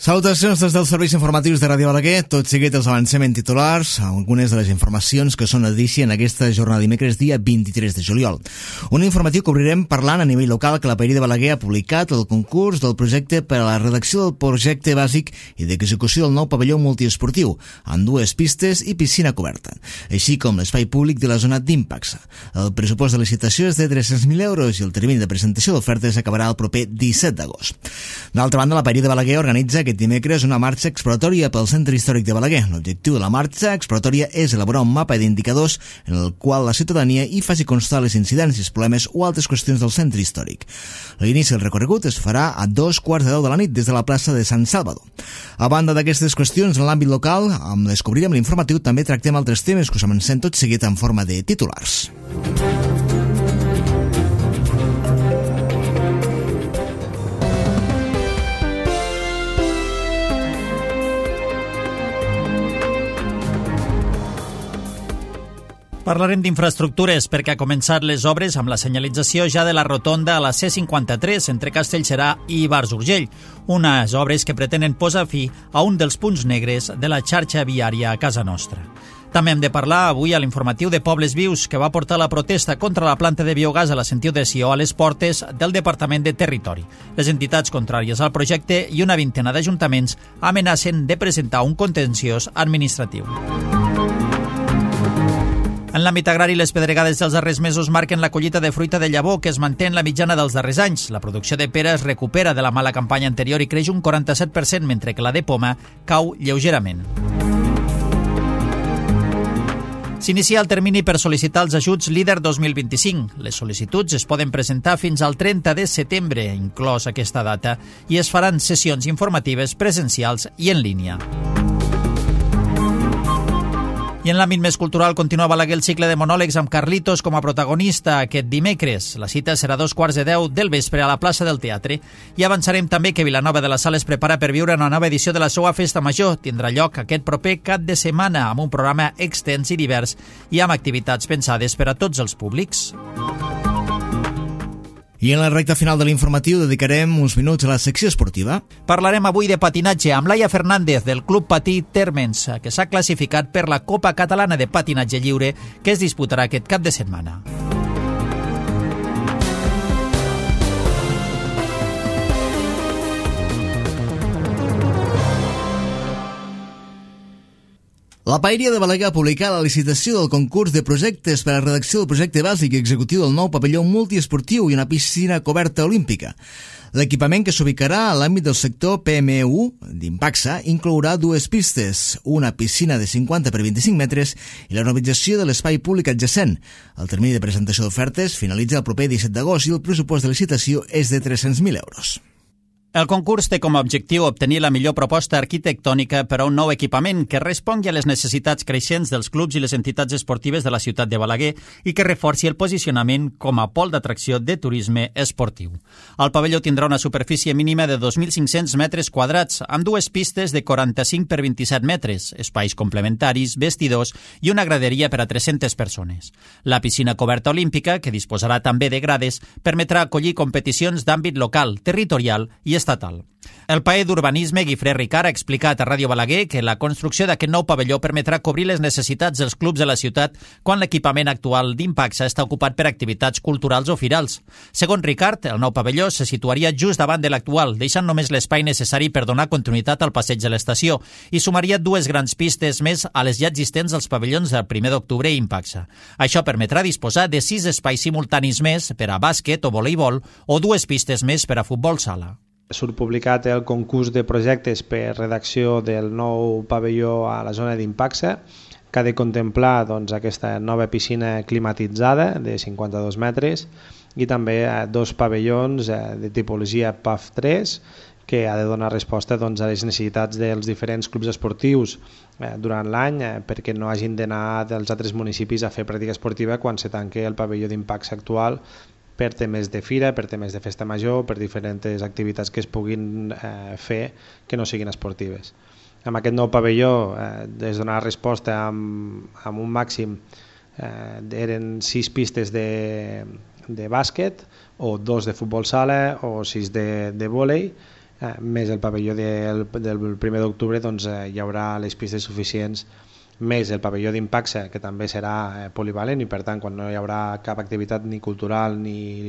Salutacions des dels serveis informatius de Ràdio Balaguer. Tot seguit els avancem en titulars, algunes de les informacions que són notícia en aquesta jornada dimecres, dia 23 de juliol. Un informatiu que obrirem parlant a nivell local que la Paeria de Balaguer ha publicat el concurs del projecte per a la redacció del projecte bàsic i d'execució del nou pavelló multiesportiu, amb 2 pistes i piscina coberta, així com l'espai públic de la zona d'Impaxa. El pressupost de licitació és de 300.000 euros i el termini de presentació d'ofertes acabarà el proper 17 d'agost. D'altra banda, la Paeria de Balaguer organitza aquest dimecres una marxa exploratòria pel Centre Històric de Balaguer. L'objectiu de la marxa exploratòria és elaborar un mapa d'indicadors en el qual la ciutadania hi faci constar les incidències, problemes o altres qüestions del centre històric. L'inici del recorregut es farà a 2:15 de la nit des de la plaça de Sant Salvador. A banda d'aquestes qüestions en l'àmbit local, amb Descobrirem l'informatiu també tractem altres temes que us avancem tot seguit en forma de titulars. Parlarem d'infraestructures perquè ha començat les obres amb la senyalització ja de la rotonda a la C53 entre Castellserà i Ibars Urgell, unes obres que pretenen posar fi a un dels punts negres de la xarxa viària a casa nostra. També hem de parlar avui a l'informatiu de Pobles Vius, que va portar la protesta contra la planta de biogàs a la Sentiu de Sió a les portes del Departament de Territori. Les entitats contràries al projecte i una vintena d'ajuntaments amenacen de presentar un contenciós administratiu. En l'àmbit agrari, les pedregades dels darrers mesos marquen la collita de fruita de llavor, que es manté en la mitjana dels darrers anys. La producció de pera es recupera de la mala campanya anterior i creix un 47%, mentre que la de poma cau lleugerament. S'inicia el termini per sol·licitar els ajuts Líder 2025. Les sol·licituds es poden presentar fins al 30 de setembre, inclòs aquesta data, i es faran sessions informatives presencials i en línia. I en l'àmbit més cultural continua a Balaguer el cicle de monòlegs amb Carlitos com a protagonista aquest dimecres. La cita serà a 2:15 del vespre a la plaça del Teatre. I avançarem també que Vilanova de la Sal es prepara per viure una nova edició de la seva festa major. Tindrà lloc aquest proper cap de setmana amb un programa extens i divers i amb activitats pensades per a tots els públics. I en la recta final de l'informatiu dedicarem uns minuts a la secció esportiva. Parlarem avui de patinatge amb Laia Fernández del Club Patí Térmens, que s'ha classificat per la Copa Catalana de Patinatge Lliure que es disputarà aquest cap de setmana. La Paeria de Balaguer ha publicat la licitació del concurs de projectes per a la redacció del projecte bàsic i executiu del nou pavelló multiesportiu i una piscina coberta olímpica. L'equipament, que s'ubicarà a l'àmbit del sector PMU d'Impaxa, inclourà 2 pistes, una piscina de 50 per 25 metres i la renovació de l'espai públic adjacent. El termini de presentació d'ofertes finalitza el proper 17 d'agost i el pressupost de licitació és de 300.000 euros. El concurs té com a objectiu obtenir la millor proposta arquitectònica per a un nou equipament que respongui a les necessitats creixents dels clubs i les entitats esportives de la ciutat de Balaguer i que reforci el posicionament com a pol d'atracció de turisme esportiu. El pavelló tindrà una superfície mínima de 2.500 metres quadrats, amb 2 pistes de 45 per 27 metres, espais complementaris, vestidors i una graderia per a 300 persones. La piscina coberta olímpica, que disposarà també de grades, permetrà acollir competicions d'àmbit local, territorial i estatal. El paer d'Urbanisme, Guifré Ricard, ha explicat a Ràdio Balaguer que la construcció d'aquest nou pavelló permetrà cobrir les necessitats dels clubs de la ciutat quan l'equipament actual d'Impaxa està ocupat per activitats culturals o firals. Segons Ricard, el nou pavelló se situaria just davant de l'actual, deixant només l'espai necessari per donar continuïtat al passeig de l'estació i sumaria 2 grans pistes més a les ja existents als pavellons del 1 d'octubre i Impaxa. Això permetrà disposar de 6 espais simultanis més per a bàsquet o voleibol o 2 pistes més per a futbol sala. Surt publicat el concurs de projectes per redacció del nou pavelló a la zona d'Impaxa, que ha de contemplar aquesta nova piscina climatitzada de 52 metres i també 2 pavellons de tipologia PAF 3 que ha de donar resposta a les necessitats dels diferents clubs esportius durant l'any perquè no hagin d'anar dels altres municipis a fer pràctica esportiva quan se tanqui el pavelló d'Impaxa actual per temes de fira, per temes de festa major, per diferents activitats que es puguin fer que no siguin esportives. Amb aquest nou pavelló es donarà resposta amb un màxim, eren 6 pistes de bàsquet, o 2 de futbol sala o 6 de vòlei, més el pavelló del 1 d'octubre, doncs hi haurà les pistes suficients, més el pavelló d'Impacsa, que també serà polivalent, i per tant quan no hi haurà cap activitat ni cultural ni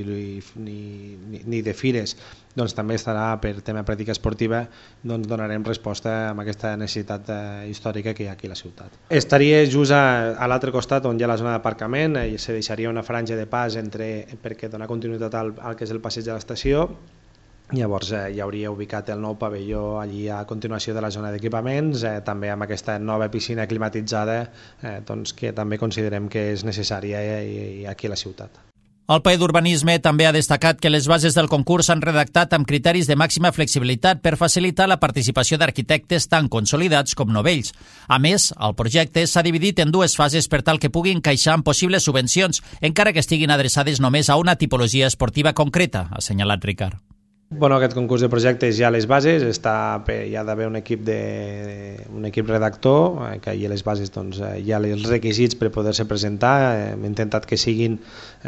de fires, doncs també estarà per tema pràctica esportiva, doncs donarem resposta a aquesta necessitat històrica que hi ha aquí a la ciutat. Estaria just a l'altre costat on hi ha la zona d'aparcament, i se deixaria una franja de pas perquè donar continuïtat al que és el passeig de l'estació. Llavors hi hauria ubicat el nou pavelló allí a continuació de la zona d'equipaments, també amb aquesta nova piscina climatitzada doncs, que també considerem que és necessària aquí a la ciutat. El PAE d'Urbanisme també ha destacat que les bases del concurs s'han redactat amb criteris de màxima flexibilitat per facilitar la participació d'arquitectes tan consolidats com novells. A més, el projecte s'ha dividit en 2 fases per tal que pugui encaixar en possibles subvencions, encara que estiguin adreçades només a una tipologia esportiva concreta, ha assenyalat Ricard. Bueno, aquest concurs de projectes ja a les bases, hi ha d'haver un equip redactor, que hi ha les bases, doncs, hi ha els requisits per poder-se presentar. Hem intentat que siguin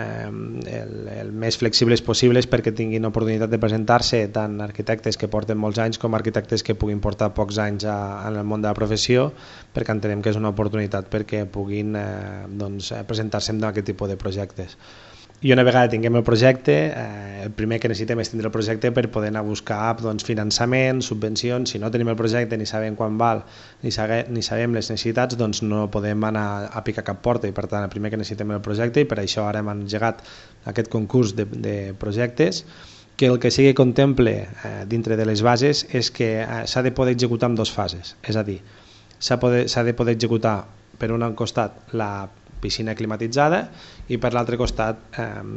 el més flexibles possibles perquè tinguin oportunitat de presentar-se tant arquitectes que porten molts anys com arquitectes que puguin portar pocs anys en el món de la professió, perquè entenem que és una oportunitat perquè puguin presentar-se en aquest tipus de projectes. I una vegada tinguem el projecte, el primer que necessitem és tindre el projecte per poder anar a buscar finançament, subvencions. Si no tenim el projecte, ni sabem quan val, ni sabem les necessitats, doncs no podem anar a picar cap porta, i per tant el primer que necessitem és el projecte, i per això ara hem engegat aquest concurs de projectes, que el que sí que contemple dintre de les bases és que s'ha de poder executar en 2 fases, és a dir, s'ha de poder executar per un costat la piscina climatitzada i per l'altre costat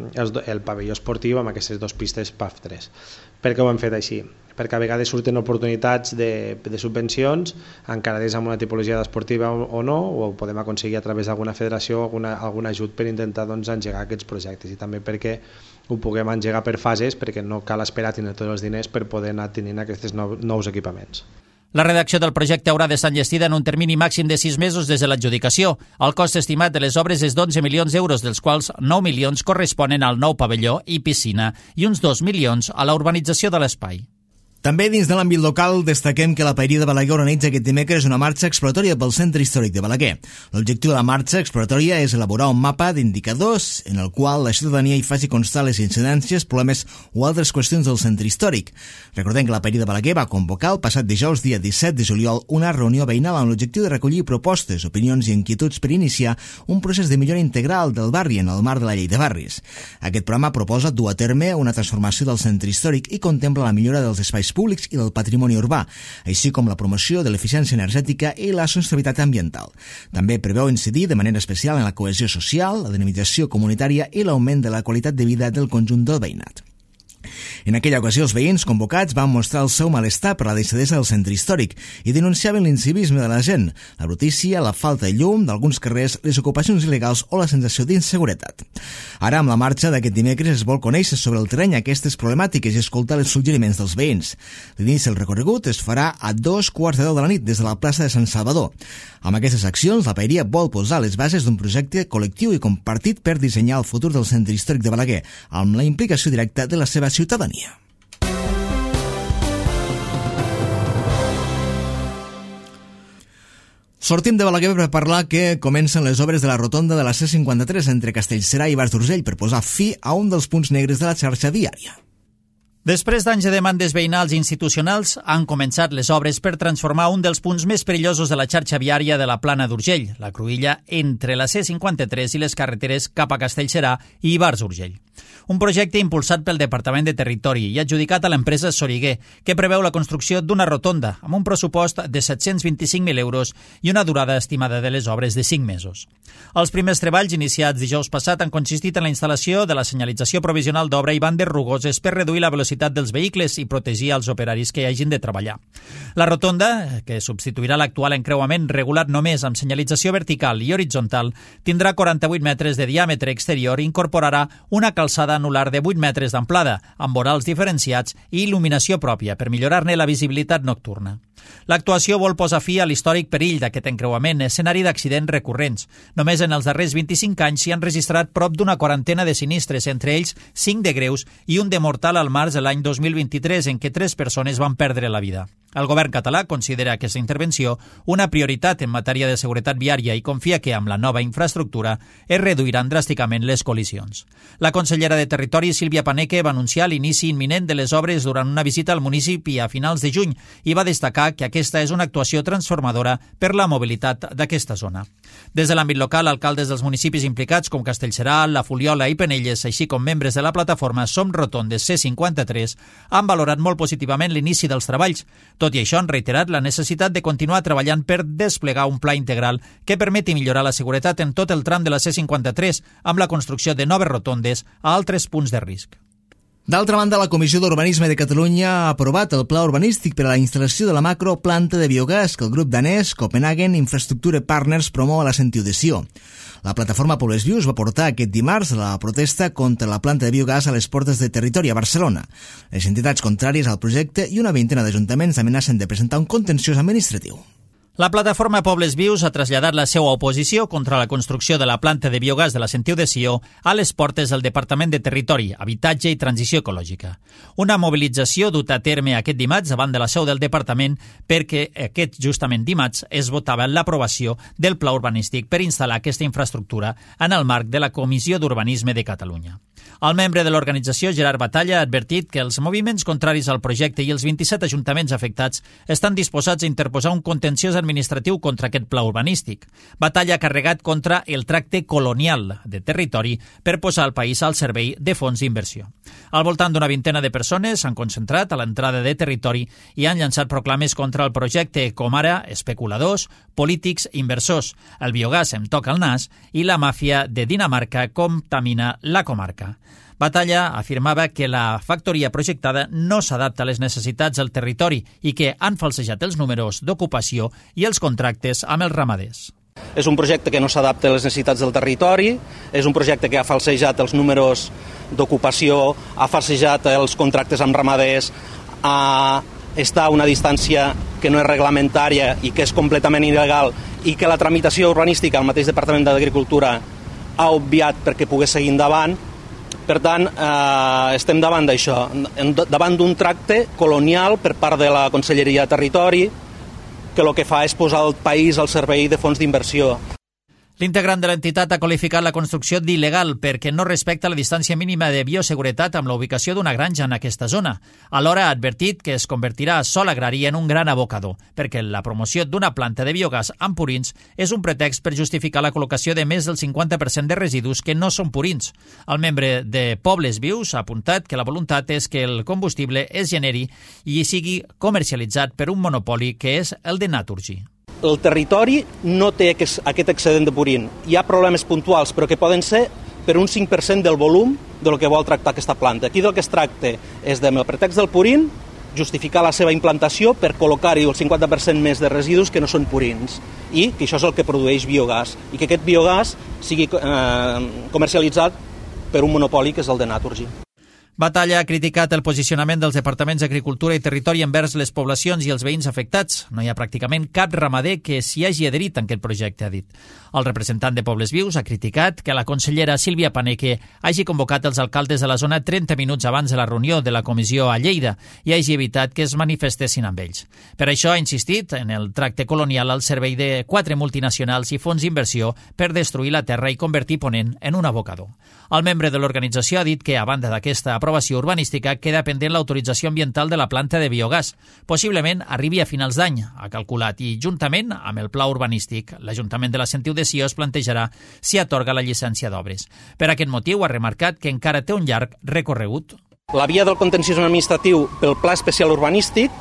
el pavelló esportiu amb aquestes 2 pistes PAF3. Per què ho hem fet així? Perquè a vegades surten oportunitats de subvencions encarades amb una tipologia esportiva o no, o ho podem aconseguir a través d'alguna federació o algun ajut per intentar engegar aquests projectes, i també perquè ho puguem engegar per fases, perquè no cal esperar a tenir tots els diners per poder anar tenint aquests nous equipaments. La redacció del projecte haurà d'estar enllestida en un termini màxim de 6 mesos des de l'adjudicació. El cost estimat de les obres és d'11 milions d'euros, dels quals 9 milions corresponen al nou pavelló i piscina i uns 2 milions a la urbanització de l'espai. També dins de l'àmbit local destaquem que la Paeria de Balaguer organitza aquest dimecres una marxa exploratòria pel centre històric de Balaguer. L'objectiu de la marxa exploratòria és elaborar un mapa d'indicadors en el qual la ciutadania hi faci constar les incidències, problemes o altres qüestions del centre històric. Recordem que la Paeria de Balaguer va convocar el passat dijous, dia 17 de juliol, una reunió veïnal amb l'objectiu de recollir propostes, opinions i inquietuds per iniciar un procés de millora integral del barri en el marc de la llei de barris. Aquest programa proposa dur a terme una transformació del centre històric i contempla la millora dels espais públics i del patrimoni urbà, així com la promoció de l'eficiència energètica i la sostenibilitat ambiental. També preveu incidir de manera especial en la cohesió social, la dinamització comunitària i l'augment de la qualitat de vida del conjunt del veïnat. En aquella ocasió, els veïns convocats van mostrar el seu malestar per la deixadesa del centre històric i denunciaven l'incivisme de la gent, la brutícia, la falta de llum d'alguns carrers, les ocupacions il·legals o la sensació d'inseguretat. Ara, amb la marxa d'aquest dimecres, es vol conèixer sobre el terreny aquestes problemàtiques i escoltar els suggeriments dels veïns. L'inici del recorregut es farà a 2:15 de la nit des de la plaça de Sant Salvador. Amb aquestes accions, la Paeria vol posar les bases d'un projecte col·lectiu i compartit per dissenyar el futur del centre històric de Balaguer, amb la implicació directa de la seva ciutadania. Sortim de Balaguer per parlar que comencen les obres de la rotonda de la C53 entre Castellserà i Bars d'Urgell per posar fi a un dels punts negres de la xarxa viària. Després d'anys de demandes veïnals i institucionals, han començat les obres per transformar un dels punts més perillosos de la xarxa viària de la Plana d'Urgell, la cruïlla entre la C53 i les carreteres cap a Castellserà i Bars d'Urgell. Un projecte impulsat pel Departament de Territori i adjudicat a l'empresa Soriguer, que preveu la construcció d'una rotonda amb un pressupost de 725.000 euros i una durada estimada de les obres de 5 mesos. Els primers treballs iniciats dijous passat han consistit en la instal·lació de la senyalització provisional d'obra i bandes rugoses per reduir la velocitat dels vehicles i protegir els operaris que hi hagin de treballar. La rotonda, que substituirà l'actual encreuament regulat només amb senyalització vertical i horitzontal, tindrà 48 metres de diàmetre exterior i incorporarà una calçada alçada anular de 8 metres d'amplada, amb vorals diferenciats i il·luminació pròpia per millorar-ne la visibilitat nocturna. L'actuació vol posar fi a l'històric perill d'aquest encreuament, escenari d'accidents recurrents. Només en els darrers 25 anys s'hi han registrat prop d'una quarantena de sinistres, entre ells 5 de greus i un de mortal al març de l'any 2023, en què 3 persones van perdre la vida. El govern català considera aquesta intervenció una prioritat en matèria de seguretat viària i confia que amb la nova infraestructura es reduiran dràsticament les col·lisions. La consellera de Territori, Sílvia Paneque, va anunciar l'inici imminent de les obres durant una visita al municipi a finals de juny i va destacar que aquesta és una actuació transformadora per la mobilitat d'aquesta zona. Des de l'àmbit local, alcaldes dels municipis implicats com Castellserà, La Fuliola i Penelles, així com membres de la plataforma Som Rotondes C53, han valorat molt positivament l'inici dels treballs. Tot i això, han reiterat la necessitat de continuar treballant per desplegar un pla integral que permeti millorar la seguretat en tot el tram de la C53 amb la construcció de noves rotondes a altres punts de risc. D'altra banda, la Comissió d'Urbanisme de Catalunya ha aprovat el pla urbanístic per a la instal·lació de la macroplanta de biogàs que el grup danès Copenhagen Infrastructure Partners promou a la Sentiu de Sió. La plataforma Pobles Vius va portar aquest dimarts la protesta contra la planta de biogàs a les portes de Territori a Barcelona. Les entitats contràries al projecte i una vintena d'ajuntaments amenacen de presentar un contenciós administratiu. La plataforma Pobles Vius ha traslladat la seva oposició contra la construcció de la planta de biogàs de la Sentiu de Sió a les portes del Departament de Territori, Habitatge i Transició Ecològica. Una mobilització duta a terme aquest dimarts davant de la seu del departament perquè aquest justament dimarts es votava l'aprovació del pla urbanístic per instal·lar aquesta infraestructura en el marc de la Comissió d'Urbanisme de Catalunya. El membre de l'organització, Gerard Batalla, ha advertit que els moviments contraris al projecte i els 27 ajuntaments afectats estan disposats a interposar un contenciós administratiu contra aquest pla urbanístic. Batalla ha carregat contra el tracte colonial de Territori per posar el país al servei de fons d'inversió. Al voltant d'una vintena de persones s'han concentrat a l'entrada de Territori i han llançat proclames contra el projecte, com ara especuladors, polítics, inversors, el biogàs em toca el nas i la màfia de Dinamarca contamina la comarca. Batalla afirmava que la factoria projectada no s'adapta a les necessitats del territori i que han falsejat els números d'ocupació i els contractes amb els ramaders. És un projecte que no s'adapta a les necessitats del territori, és un projecte que ha falsejat els números d'ocupació, ha falsejat els contractes amb ramaders, està a una distància que no és reglamentària i que és completament il·legal i que la tramitació urbanística al mateix Departament d'Agricultura ha obviat perquè pogués seguir endavant. Per tant, estem davant d'això, davant d'un tracte colonial per part de la Conselleria de Territori que el que fa és posar el país al servei de fons d'inversió. L'integrant de l'entitat ha qualificat la construcció d'il·legal perquè no respecta la distància mínima de bioseguretat amb la ubicació d'una granja en aquesta zona. Alhora ha advertit que es convertirà a sòl agrari en un gran abocador, perquè la promoció d'una planta de biogàs amb purins és un pretext per justificar la col·locació de més del 50% de residus que no són purins. El membre de Pobles Vius ha apuntat que la voluntat és que el combustible es generi i sigui comercialitzat per un monopoli que és el de Naturgy. El territori no té aquest excedent de purín. Hi ha problemes puntuals, però que poden ser per un 5% del volum del que vol tractar aquesta planta. Aquí del que es tracta és de, amb el pretext del purín, justificar la seva implantació per col·locar-hi el 50% més de residus que no són purins i que això és el que produeix biogàs i que aquest biogàs sigui comercialitzat per un monopoli que és el de Naturgy. Batalla ha criticat el posicionament dels departaments d'Agricultura i Territori envers les poblacions i els veïns afectats. No hi ha pràcticament cap ramader que s'hi hagi adherit en aquest projecte, ha dit. El representant de Pobles Vius ha criticat que la consellera Sílvia Paneque hagi convocat els alcaldes de la zona 30 minuts abans de la reunió de la comissió a Lleida i hagi evitat que es manifestessin amb ells. Per això ha insistit en el tracte colonial al servei de 4 multinacionals i fons d'inversió per destruir la terra i convertir Ponent en un abocador. El membre de l'organització ha dit que, a banda d'aquesta aprovació urbanística, queda pendent l'autorització ambiental de la planta de biogàs. Possiblement arribi a finals d'any, ha calculat, i juntament amb el pla urbanístic, l'Ajuntament de la Sentiu de Sió es plantejarà si atorga la llicència d'obres. Per aquest motiu ha remarcat que encara té un llarg recorregut. La via del contenciós administratiu pel pla especial urbanístic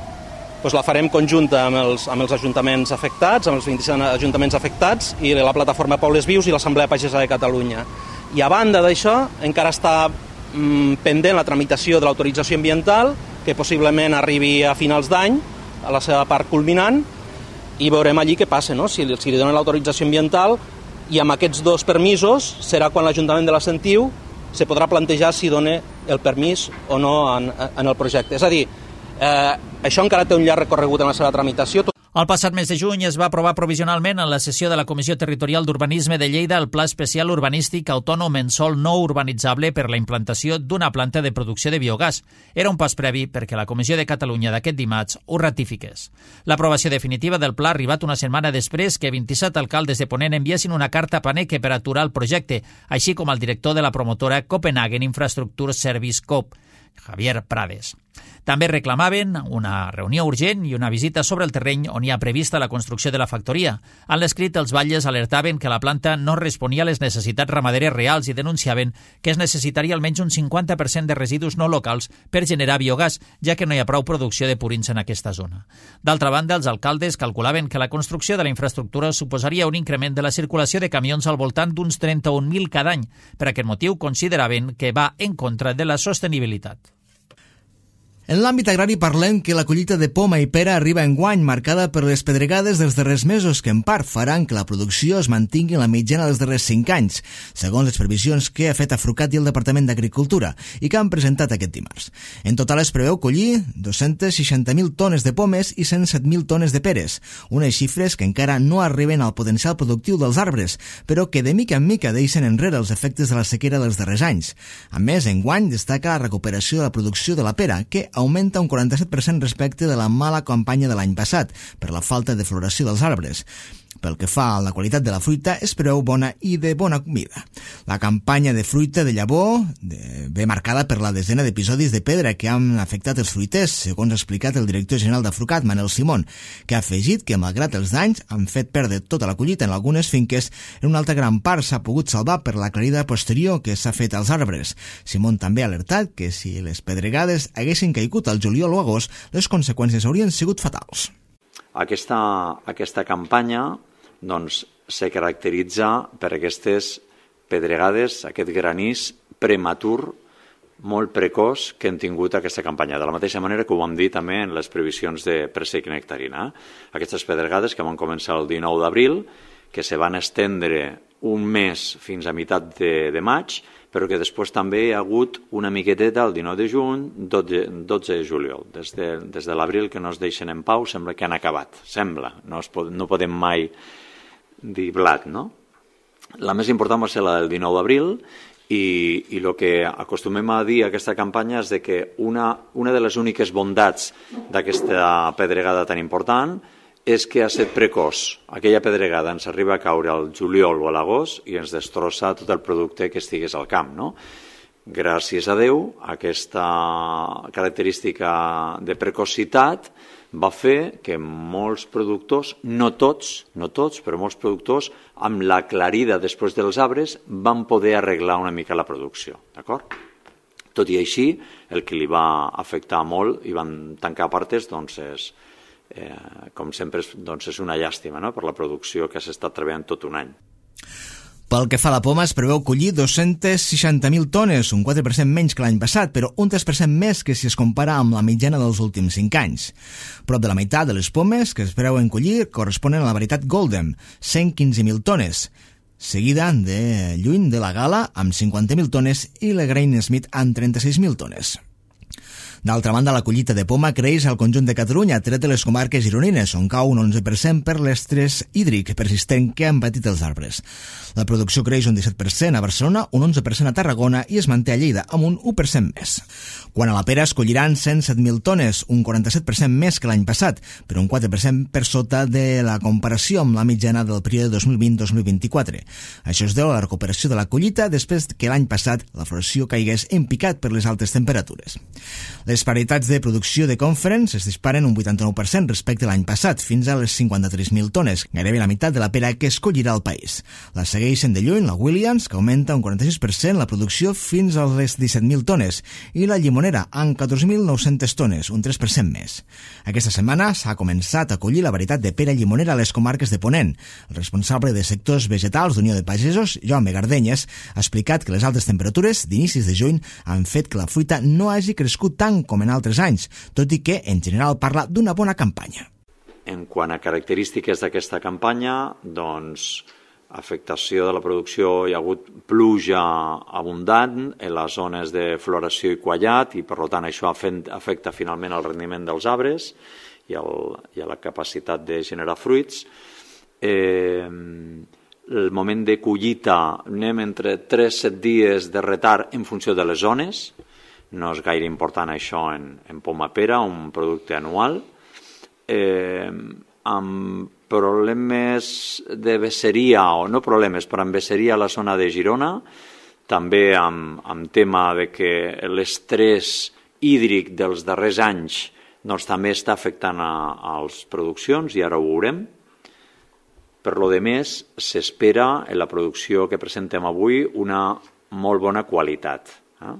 la farem conjunta amb els ajuntaments afectats, amb els 27 ajuntaments afectats i la plataforma Pobles Vius i l'Assemblea Pagesa de Catalunya. I a banda d'això encara està pendent la tramitació de l'autorització ambiental, que possiblement arribi a finals d'any, a la seva part culminant, i veurem allí què passa, no? Si li donen l'autorització ambiental, i amb aquests 2 permisos serà quan l'Ajuntament de la Sentiu se podrà plantejar si dona el permís o no en el projecte. És a dir, això encara té un llarg recorregut en la seva tramitació. El passat mes de juny es va aprovar provisionalment en la sessió de la Comissió Territorial d'Urbanisme de Lleida el Pla Especial Urbanístic Autònom en sòl no urbanitzable per la implantació d'una planta de producció de biogàs. Era un pas previ perquè la Comissió de Catalunya d'aquest dimarts ho ratifiqués. L'aprovació definitiva del pla ha arribat una setmana després que 27 alcaldes de Ponent enviessin una carta a Paneque per aturar el projecte, així com el director de la promotora Copenhagen Infrastructure Service Coop, Javier Prades. També reclamaven una reunió urgent i una visita sobre el terreny on hi ha prevista la construcció de la factoria. En l'escrit, els batlles alertaven que la planta no responia a les necessitats ramaderes reals i denunciaven que es necessitaria almenys un 50% de residus no locals per generar biogàs, ja que no hi ha prou producció de purins en aquesta zona. D'altra banda, els alcaldes calculaven que la construcció de la infraestructura suposaria un increment de la circulació de camions al voltant d'uns 31.000 cada any. Per aquest motiu, consideraven que va en contra de la sostenibilitat. En l'àmbit agrari parlem que la collita de poma i pera arriba enguany marcada per les pedregades dels darrers mesos que en part faran que la producció es mantingui en la mitjana dels darrers 5 anys, segons les previsions que ha fet Afrucat i el Departament d'Agricultura i que han presentat aquest dimarts. En total es preveu collir 260.000 tones de pomes i 107.000 tones de peres, unes xifres que encara no arriben al potencial productiu dels arbres, però que de mica en mica deixen enrere els efectes de la sequera dels darrers anys. A més, enguany destaca la recuperació de la producció de la pera, que augmenta un 47% respecte de la mala campanya de l'any passat per la falta de floració dels arbres. Pel que fa a la qualitat de la fruita, es preveu bona i de bona comida. La campanya de fruita de llavor ve marcada per la desena d'episodis de pedra que han afectat els fruiters, segons ha explicat el director general d'Afrucat, Manel Simón, que ha afegit que, malgrat els danys, han fet perdre tota la collita en algunes finques, en una altra gran part s'ha pogut salvar per la clarida posterior que s'ha fet als arbres. Simón també ha alertat que si les pedregades haguessin caigut al juliol o agost, les conseqüències haurien sigut fatals. Aquesta campanya doncs, se caracteritza per aquestes pedregades, aquest granís prematur, molt precoç que hem tingut aquesta campanya. De la mateixa manera que ho vam dir també en les previsions de pressec i nectarina. Aquestes pedregades que van començar el 19 d'abril, que se van estendre un mes fins a meitat de maig, però que després també hi ha hagut una miqueteta el 19 de juny, 12 de juliol. Des de l'abril que no es deixen en pau, sembla que han acabat. Sembla, no podem mai dir blat, no? La més important va ser la del 19 d'abril i el que acostumem a dir a aquesta campanya és que una de les úniques bondats d'aquesta pedregada tan important és que ha estat precoç. Aquella pedregada ens arriba a caure al juliol o a l'agost i ens destrossa tot el producte que estigués al camp, no? Gràcies a Déu, aquesta característica de precocitat va fer que molts productors, no tots, però molts productors, amb la clarida després dels arbres, van poder arreglar una mica la producció, d'acord? Tot i així, el que li va afectar molt i van tancar partes, doncs com sempre, és una llàstima, no?, per la producció que s'ha estat treballant tot un any. Pel que fa a la poma, es preveu collir 260.000 tones, un 4% menys que l'any passat, però un 3% més que si es compara amb la mitjana dels últims 5 anys. Prop de la meitat de les pomes que es preveuen collir corresponen a la varietat Golden, 115.000 tones, seguida de lluny de la Gala, amb 50.000 tones, i la Granny Smith, amb 36.000 tones. D'altra banda, la collita de poma creix al conjunt de Catalunya, tret de les comarques gironines, on cau un 11% per l'estrès hídric persistent que han patit els arbres. La producció creix un 17% a Barcelona, un 11% a Tarragona i es manté a Lleida, amb un 1% més. Quant a la pera, es colliran 107.000 tones, un 47% més que l'any passat, però un 4% per sota de la comparació amb la mitjana del període 2020-2024. Això es deu a la recuperació de la collita després que l'any passat la floració caigués en picat per les altes temperatures. Les paritats de producció de Conference es disparen un 89% respecte a l'any passat, fins a les 53.000 tones, gairebé la meitat de la pera que es collirà al país. La segueixen de lluny la Williams, que augmenta un 46% la producció fins a les 17.000 tones, i la Llimonera, amb 14.900 tones, un 3% més. Aquesta setmana s'ha començat a collir la varietat de pera llimonera a les comarques de Ponent. El responsable de sectors vegetals d'Unió de Pagesos, Jaume Gardenyes, ha explicat que les altes temperatures d'inicis de juny han fet que la fruita no hagi crescut tant com en altres anys, tot i que en general parla d'una bona campanya. En quant a característiques d'aquesta campanya, doncs afectació de la producció, hi ha hagut pluja abundant en les zones de floració i quallat i per tant això afecta finalment el rendiment dels arbres i a la capacitat de generar fruits. El moment de collita anem entre 3-7 dies de retard en funció de les zones, no és gaire important això en poma pera, un producte anual. Amb problemes de vesseria, o no problemes, però amb vesseria a la zona de Girona, també amb tema de que l'estrès hídric dels darrers anys doncs, també està afectant a les produccions i ara ho veurem. Per lo de més, s'espera en la producció que presentem avui una molt bona qualitat.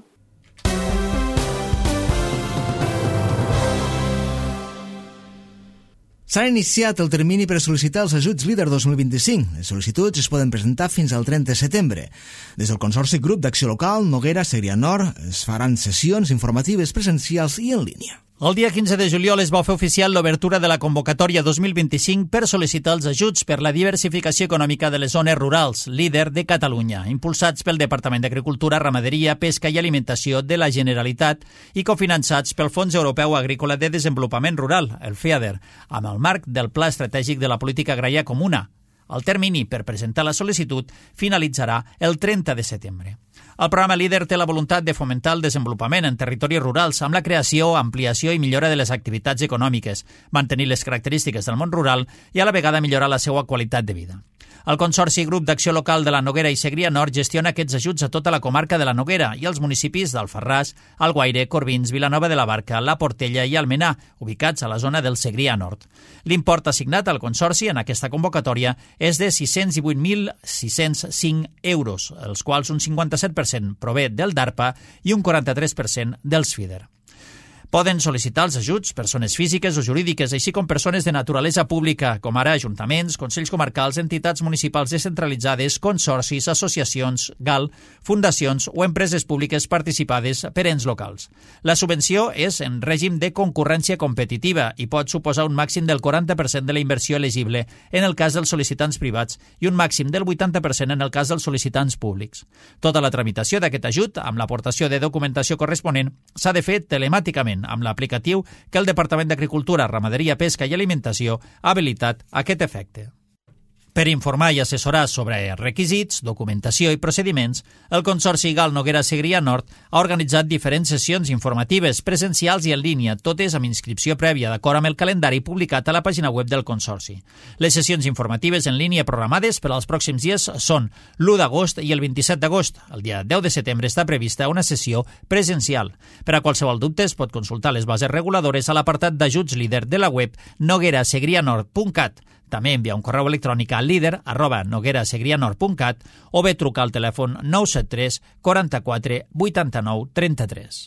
S'ha iniciat el termini per sol·licitar els ajuts LEADER 2025. Les sol·licituds es poden presentar fins al 30 de setembre. Des del Consorci Grup d'Acció Local, Noguera, Segrià Nord, es faran sessions informatives presencials i en línia. El dia 15 de juliol es va fer oficial l'obertura de la convocatòria 2025 per sol·licitar els ajuts per la diversificació econòmica de les zones rurals, LEADER de Catalunya, impulsats pel Departament d'Agricultura, Ramaderia, Pesca i Alimentació de la Generalitat i cofinançats pel Fons Europeu Agrícola de Desenvolupament Rural, el FEADER, amb el marc del Pla Estratègic de la Política Agrària Comuna. El termini per presentar la sol·licitud finalitzarà el 30 de setembre. El programa LEADER té la voluntat de fomentar el desenvolupament en territoris rurals amb la creació, ampliació i millora de les activitats econòmiques, mantenir les característiques del món rural i a la vegada millorar la seva qualitat de vida. El Consorci Grup d'Acció Local de la Noguera i Segrià Nord gestiona aquests ajuts a tota la comarca de la Noguera i als municipis d'Alfarràs, Alguaire, Corbins, Vilanova de la Barca, La Portella i Almenar, ubicats a la zona del Segrià Nord. L'import assignat al Consorci en aquesta convocatòria és de 618.605 euros, els quals un 57% prové del DARPA i un 43% dels FEADER. Poden sol·licitar els ajuts persones físiques o jurídiques, així com persones de naturalesa pública, com ara ajuntaments, consells comarcals, entitats municipals descentralitzades, consorcis, associacions, GAL, fundacions o empreses públiques participades per ens locals. La subvenció és en règim de concurrència competitiva i pot suposar un màxim del 40% de la inversió elegible en el cas dels sol·licitants privats i un màxim del 80% en el cas dels sol·licitants públics. Tota la tramitació d'aquest ajut, amb l'aportació de documentació corresponent, s'ha de fer telemàticament amb l'aplicatiu que el Departament d'Agricultura, Ramaderia, Pesca i Alimentació ha habilitat a aquest efecte. Per informar i assessorar sobre requisits, documentació i procediments, el Consorci GAL Noguera Segrià Nord ha organitzat diferents sessions informatives presencials i en línia, totes amb inscripció prèvia d'acord amb el calendari publicat a la pàgina web del Consorci. Les sessions informatives en línia programades per als pròxims dies són l'1 d'agost i el 27 d'agost. El dia 10 de setembre està prevista una sessió presencial. Per a qualsevol dubte es pot consultar les bases reguladores a l'apartat d'ajuts LEADER de la web noguerasegrianord.cat. També enviar un correu electrònic a leader@noguerasegrianord.cat o bé trucar al telèfon 973 44 89 33.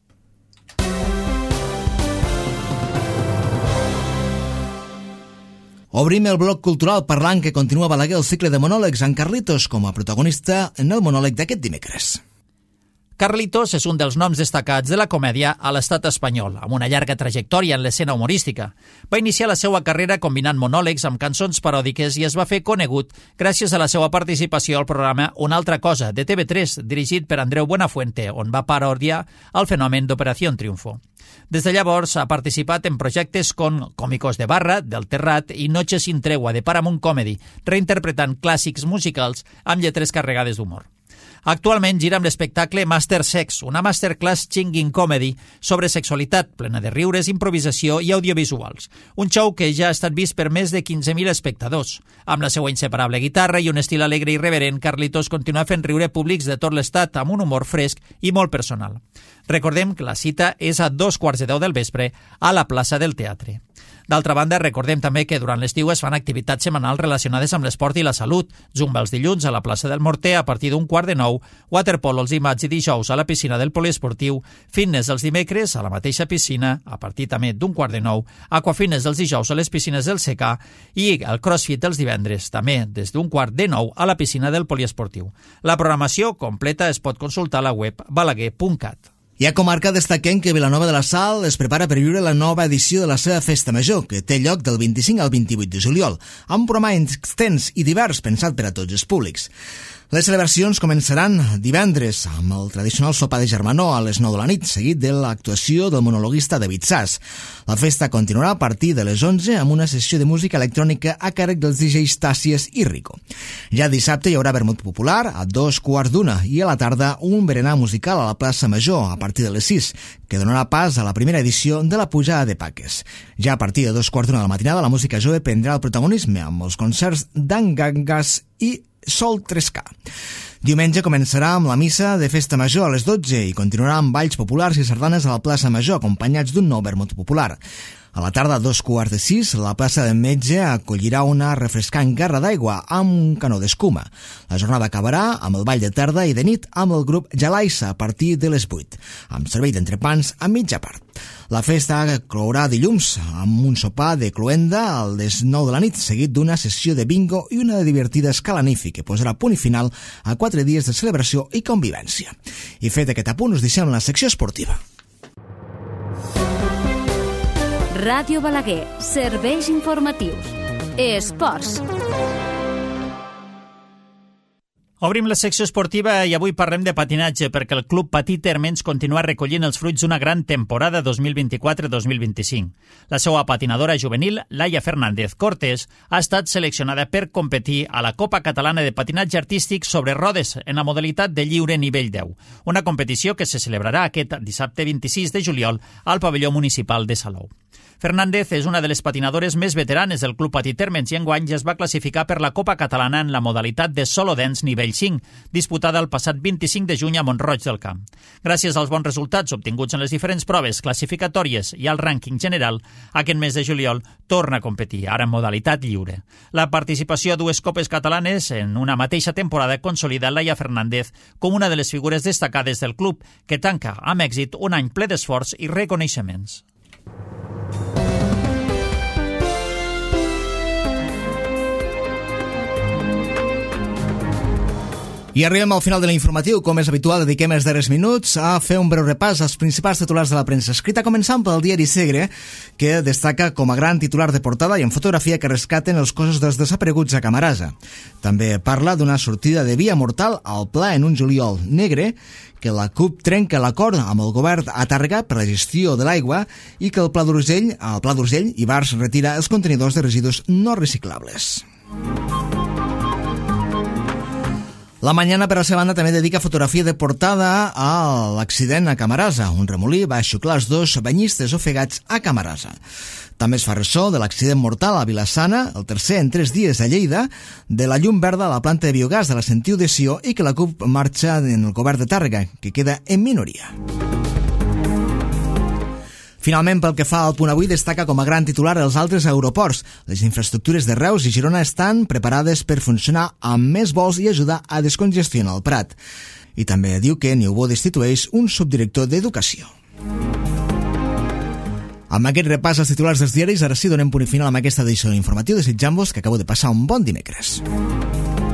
Obrim el bloc cultural parlant que continua a Balaguer el cicle de monòlegs amb Carlitos com a protagonista en el monòleg d'aquest dimecres. Carlitos és un dels noms destacats de la comèdia a l'estat espanyol, amb una llarga trajectòria en l'escena humorística. Va iniciar la seva carrera combinant monòlegs amb cançons paròdiques i es va fer conegut gràcies a la seva participació al programa Una altra cosa, de TV3, dirigit per Andreu Buenafuente, on va parodiar el fenomen d'Operació Triunfo. Des de llavors ha participat en projectes com Còmicos de Barra, del Terrat i Noche sin tregua, de Paramount Comedy, reinterpretant clàssics musicals amb lletres carregades d'humor. Actualment gira amb l'espectacle Master Sex, una masterclass chinging comedy sobre sexualitat, plena de riures, improvisació i audiovisuals. Un show que ja ha estat vist per més de 15.000 espectadors. Amb la seva inseparable guitarra i un estil alegre i irreverent, Carlitos continua fent riure públics de tot l'estat amb un humor fresc i molt personal. Recordem que la cita és a 2:15 del vespre a la plaça del Teatre. D'altra banda, recordem també que durant l'estiu es fan activitats setmanals relacionades amb l'esport i la salut. Zumba els dilluns a la plaça del Morter a partir d'un 8:45, waterpolo els dimarts i dijous a la piscina del poliesportiu, fitness els dimecres a la mateixa piscina a partir també d'un 8:45, aquafitness els dijous a les piscines del Secà i el crossfit els divendres també des d'un 8:45 a la piscina del poliesportiu. La programació completa es pot consultar a la web balaguer.cat. I a comarca destaquem que Vilanova de la Sal es prepara per viure la nova edició de la seva festa major, que té lloc del 25 al 28 de juliol, amb un programa extens i divers pensat per a tots els públics. Les celebracions començaran divendres amb el tradicional sopar de germanor a les 9 de la nit, seguit de l'actuació del monologuista David Sass. La festa continuarà a partir de les 11 amb una sessió de música electrònica a càrrec dels DJs Tàcies i Rico. Ja dissabte hi haurà vermut popular a 2:15 i a la tarda un berenar musical a la plaça Major a partir de les 6, que donarà pas a la primera edició de la pujada de Paques. Ja a partir de 2:15 de la matinada la música jove prendrà el protagonisme amb els concerts d'Angangas i Sol 3K. Diumenge començarà amb la missa de festa major a les 12 i continuarà amb balls populars i sardanes a la plaça Major, acompanyats d'un nou vermut popular. A la tarda, a 2:15, la plaça del Metge acollirà una refrescant guerra d'aigua amb un canó d'escuma. La jornada acabarà amb el ball de tarda i de nit amb el grup Jalaissa a partir de les 8, amb servei d'entrepans a mitja part. La festa clourà dilluns amb un sopar de cloenda a les 9 de la nit, seguit d'una sessió de bingo i una divertida escalanifi que posarà punt i final a 4 dies de celebració i convivència. I fet aquest apunt, us deixem la secció esportiva. Ràdio Balaguer, serveis informatius. Esports. Obrim la secció esportiva i avui parlem de patinatge perquè el Club Patí Térmens continua recollint els fruits d'una gran temporada 2024-2025. La seva patinadora juvenil, Laia Fernández Cortés, ha estat seleccionada per competir a la Copa Catalana de Patinatge Artístic sobre rodes en la modalitat de lliure nivell 10, una competició que se celebrarà aquest dissabte 26 de juliol al pavelló municipal de Salou. Fernández és una de les patinadores més veteranes del Club Patí Térmens i enguany ja es va classificar per la Copa Catalana en la modalitat de solo dance nivell 5, disputada el passat 25 de juny a Mont-roig del Camp. Gràcies als bons resultats obtinguts en les diferents proves classificatòries i al rànquing general, aquest mes de juliol torna a competir, ara en modalitat lliure. La participació a dues copes catalanes en una mateixa temporada consolida Laia Fernández com una de les figures destacades del club, que tanca amb èxit un any ple d'esforç i reconeixements. I arribem al final de l'informatiu. Com és habitual, dediquem els darrers minuts a fer un breu repàs als principals titulars de la premsa escrita, començant pel diari Segre, que destaca com a gran titular de portada i en fotografia que rescaten els cossos dels desapareguts a Camarasa. També parla d'una sortida de via mortal al Pla en un juliol negre, que la CUP trenca l'acord amb el govern a Tàrrega per la gestió de l'aigua i que el Pla d'Urgell i Bars retira els contenidors de residus no reciclables. La Mañana, per la seva banda, també dedica fotografia de portada a l'accident a Camarasa. Un remolí va xuclar els dos banyistes ofegats a Camarasa. També es fa ressò de l'accident mortal a Vilassana, el tercer en 3 dies a Lleida, de la llum verda a la planta de biogàs de la Sentiu de Sió i que la CUP marxa en el govern de Tàrrega, que queda en minoria. Finalment, pel que fa al punt avui, destaca com a gran titular els altres aeroports. Les infraestructures de Reus i Girona estan preparades per funcionar amb més vols i ajudar a descongestionar el Prat. I també diu que Niubó destitueix un subdirector d'Educació. Amb aquest repàs als titulars dels diaris, ara sí donem punt i final amb aquesta edició informativa, desitjant-vos que acabeu de passar un bon dimecres.